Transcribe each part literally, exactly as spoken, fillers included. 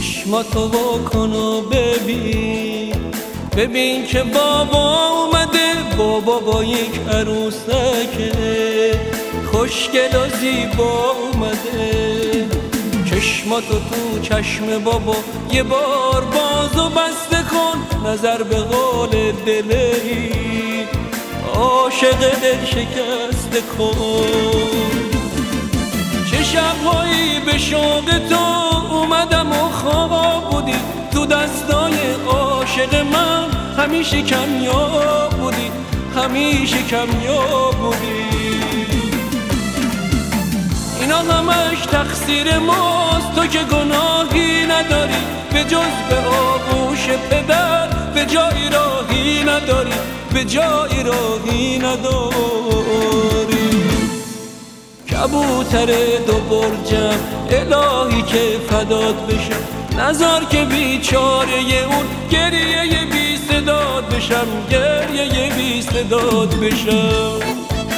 چشماتو واکن و ببین، ببین که بابا اومده، بابا با یک عروسکه خوشگل و زیبا اومده. چشماتو تو چشم بابا یه بار باز و بسته کن، نظر به قول دلی عاشق دل شکسته کن. چه شبهایی به شوق تو اومدم و خواب بودی، تو دستای عاشق من همیشه کمیاب بودی، همیشه کمیاب بودی. اینا همش تقصیر ماست، تو که گناهی نداری به جز به آغوش پدر، به جایی راهی نداری، به جایی راهی نداری. کبوتر دو برجم الهی که فدات بشم، نذار که بیچاره اون گریه بی صدات بشم، گریه بی صدات بشم.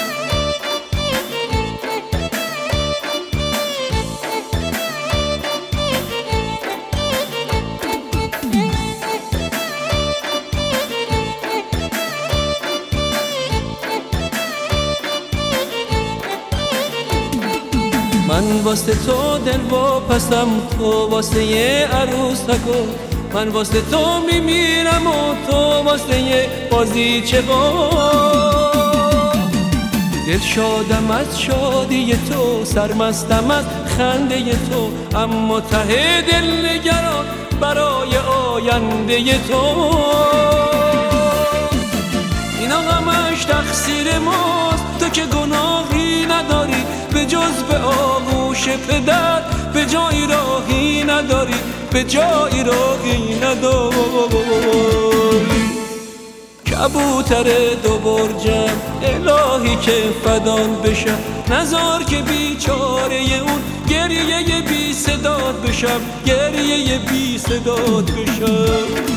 من واسه تو دل واپسم، تو واسه یه عروسکو، من واسه تو میمیرم و تو واسه یه بازیچه دل شادم از شادی تو، سرمستم از خنده تو، اما ته دل نگران برای آینده تو. اینا همش تقصیر ماست، تو که گناهی نداری به جز به آغوش پدر، به جایی راهی نداری، به جایی راهی نداری. کبوتر دو برجم الهی که فدان بشم، نذار که بیچاره اون گریه بی صدات بشم، گریه بی صدات بشم.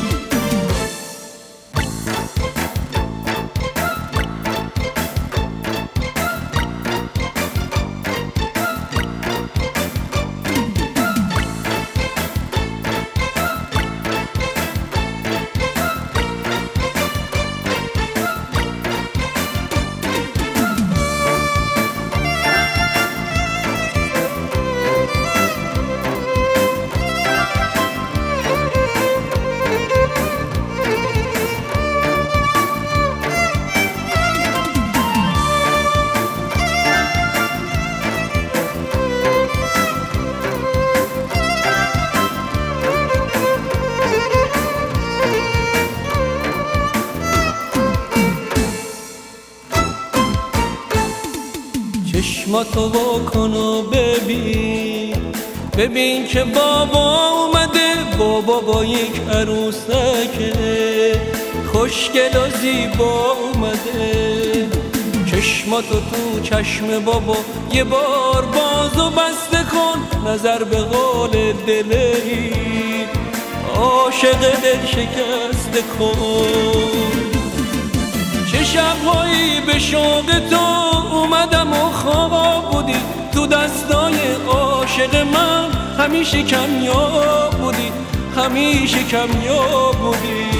چشماتو واکن و ببین، ببین که بابا اومده، بابا با یک عروسکه خوشگل و زیبا اومده. چشماتو تو چشم بابا یه بار باز و بسته کن، نظر به قول دلی عاشق دل شکسته کن. چه شبهایی به شوق تو اومدم و خواب بودی، تو دستای عاشق من همیشه کمیاب بودی، همیشه کمیاب بودی.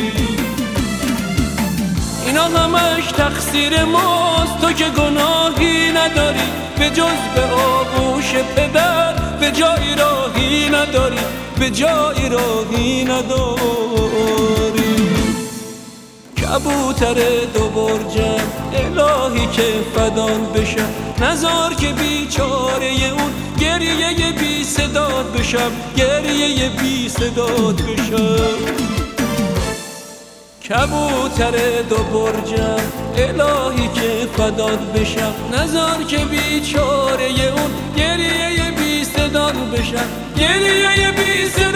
اینا همش تقصیر ماست، تو که گناهی نداری به جز به آغوش پدر، به جایی راهی نداری، به جایی راهی نداری. کبوتر دو برجم الهی که فدان بشم، نذار که بیچاره اون گریه بی صدات بشم، گریه بی صدات بشم. کبوتر دو برجم الهی که فدان بشم، نذار که بیچاره اون گریه بی صدات بشم، گریه بی صدات